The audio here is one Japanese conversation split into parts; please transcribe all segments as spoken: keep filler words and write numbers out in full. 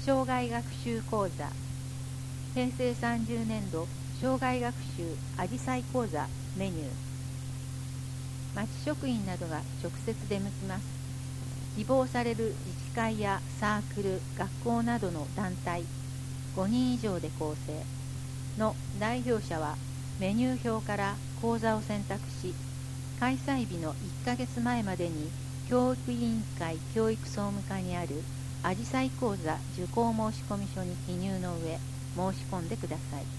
生涯学習講座へいせいさんじゅうねんど生涯学習あじさい講座メニュー。町職員などが直接出向きます。希望される自治会やサークル、学校などの団体ごにん以上で構成の代表者はメニュー表から講座を選択し、開催日のいっかげつまえまでに教育委員会教育総務課にあるあじさい講座受講申込書に記入の上申し込んでください。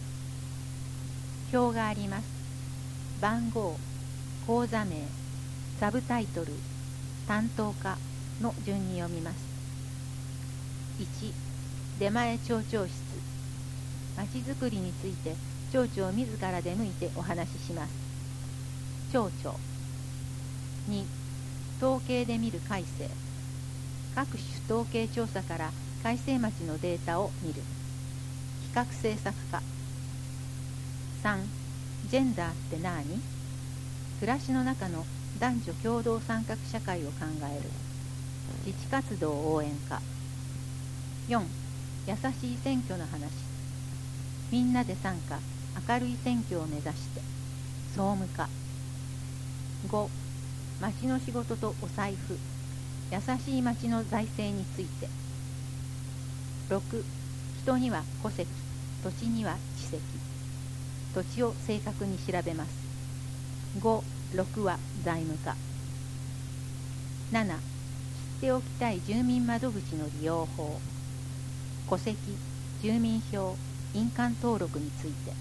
表があります。番号、講座名、サブタイトル、担当課の順に読みます。いち. 出前町長室。まちづくりについて町長自ら出向いてお話しします。町長。に. 統計で見る改正。各種統計調査から改正町のデータを見る。企画政策課。さん. ジェンダーって何？暮らしの中の男女共同参画社会を考える。自治活動応援課。よん. 優しい選挙の話。みんなで参加、明るい選挙を目指して。総務課。ご. 町の仕事とお財布。優しい町の財政について。ろく. 人には戸籍、土地には地籍。土地を正確に調べます。ご、ろくは財務課。なな. 知っておきたい住民窓口の利用法。戸籍、住民票、印鑑登録について。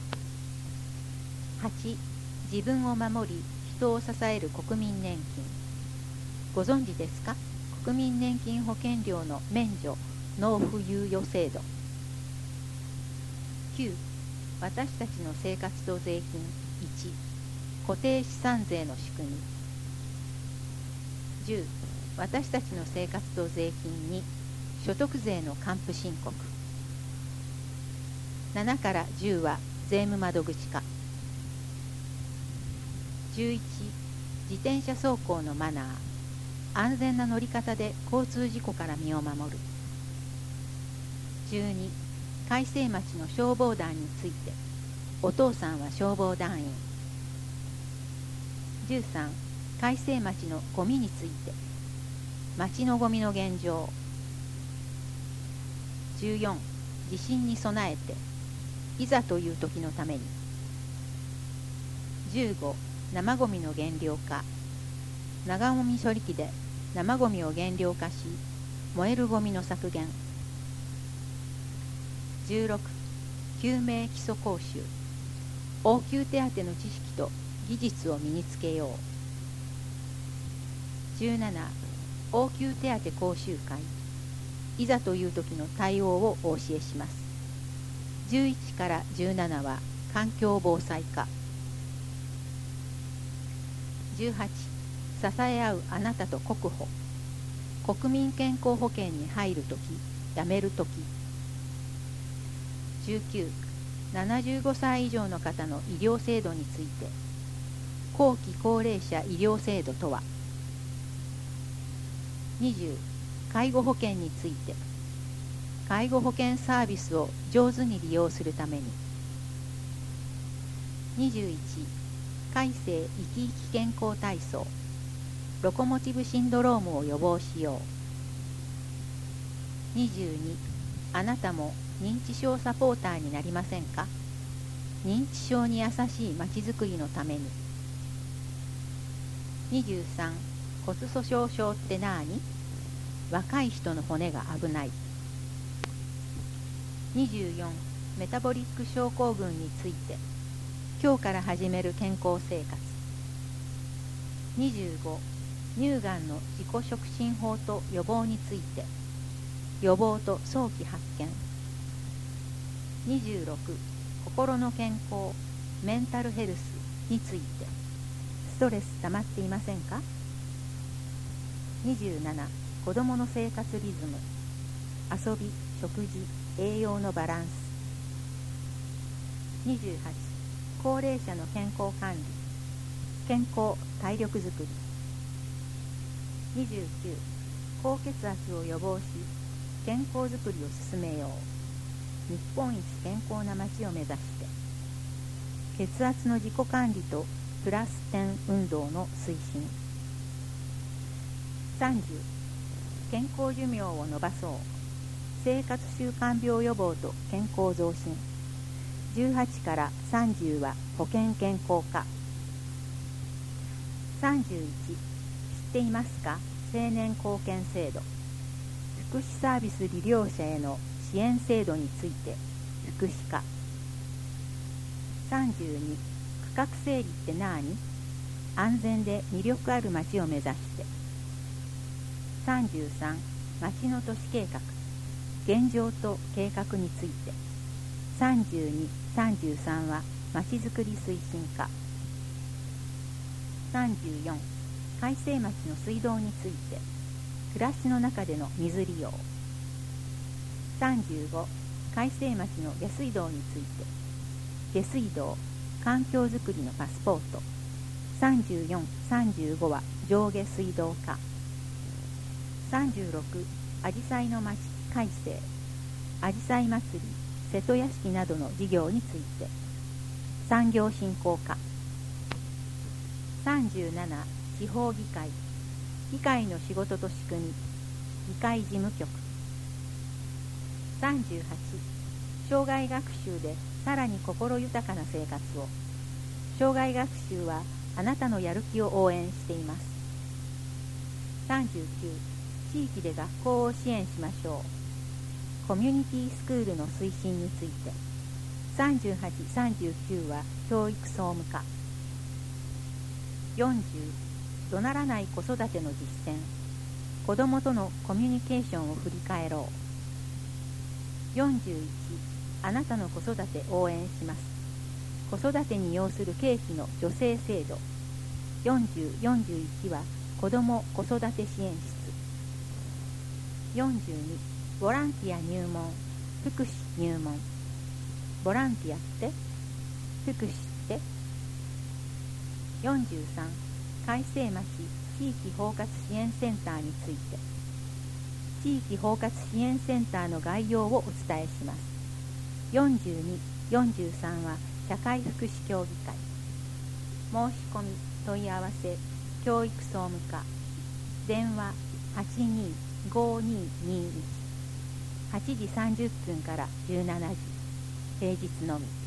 はち. 自分を守り、人を支える国民年金。ご存知ですか？国民年金保険料の免除、納付猶予制度。きゅう. 私たちの生活と税金。いち. 固定資産税の仕組み。じゅう. 私たちの生活と税金。に. 所得税の還付申告。ななからじゅうは税務窓口課。じゅういち. 自転車走行のマナー。安全な乗り方で交通事故から身を守る。じゅうに. 開成町の消防団について。お父さんは消防団員。じゅうさん. 開成町のゴミについて。町のゴミの現状。じゅうよん. 地震に備えて。いざという時のために。じゅうご. 生ゴミの減量化。生ゴミ処理機で生ゴミを減量化し、燃えるゴミの削減。じゅうろく. 救命基礎講習。応急手当の知識と技術を身につけよう。じゅうなな. 応急手当講習会。いざという時の対応をお教えします。じゅういちからじゅうななは環境防災課。じゅうはち. 支え合うあなたと国保。国民健康保険に入るとき、辞めるとき。じゅうきゅう. ななじゅうごさい以上の方の医療制度について。後期高齢者医療制度とは。にじゅう. 介護保険について。介護保険サービスを上手に利用するために。にじゅういち. 改正生き生き健康体操。ロコモティブシンドロームを予防しよう。にじゅうに. あなたも認知症サポーターになりませんか？認知症に優しいまちづくりのために。にじゅうさん. 骨粗しょう症ってなーに？若い人の骨が危ない。にじゅうよん. メタボリック症候群について。今日から始める健康生活。にじゅうご. 乳がんの自己促進法と予防について。予防と早期発見。にじゅうろく. 心の健康、メンタルヘルスについて。ストレス溜まっていませんか？にじゅうなな. 子どもの生活リズム。遊び、食事、栄養のバランス。にじゅうはち. 高齢者の健康管理。健康、体力づくり。にじゅうきゅう. 高血圧を予防し、 健康づくりを進めよう。日本一健康な町を目指して。血圧の自己管理とプラス点運動の推進。さんじゅう健康寿命を延ばそう。生活習慣病予防と健康増進。じゅうはちからさんじゅうは保険健康化。さんじゅういち知っていますか？青年貢献制度。福祉サービス利用者への支援制度について福祉化。さんじゅうに区画整理って何？安全で魅力ある街を目指して。さんじゅうさん街の都市計画。現状と計画について。さんじゅうに、さんじゅうさんは街づくり推進化。さんじゅうよん海西町の水道について。暮らしの中での水利用。さんじゅうご海西町の下水道について。下水道環境づくりのパスポート。さんじゅうよん、さんじゅうごは上下水道化。さんじゅうろくあじさいの町改正。あじさい祭り瀬戸屋敷などの事業について。産業振興化。さんじゅうなな地方議会。議会の仕事と仕組み。議会事務局。さんじゅうはち障害学習でさらに心豊かな生活を。障害学習はあなたのやる気を応援しています。さんじゅうきゅう地域で学校を支援しましょう。コミュニティスクールの推進について。さんじゅうはち、さんじゅうきゅうは教育総務課。よんじゅう怒鳴らない子育ての実践。子どもとのコミュニケーションを振り返ろう。よんじゅういちあなたの子育て応援します。子育てに要する経費の助成制度。よんじゅう、よんじゅういちは子ども子育て支援室。よんじゅうにボランティア入門、福祉入門。ボランティアって福祉って。よんじゅうさん海西町地域包括支援センターについて。地域包括支援センターの概要をお伝えします。よんじゅうに、よんじゅうさんは社会福祉協議会。申し込み問い合わせ教育総務課。電話はちにーごにーにーいち。はちじさんじゅっぷんからじゅうしちじ。平日のみ。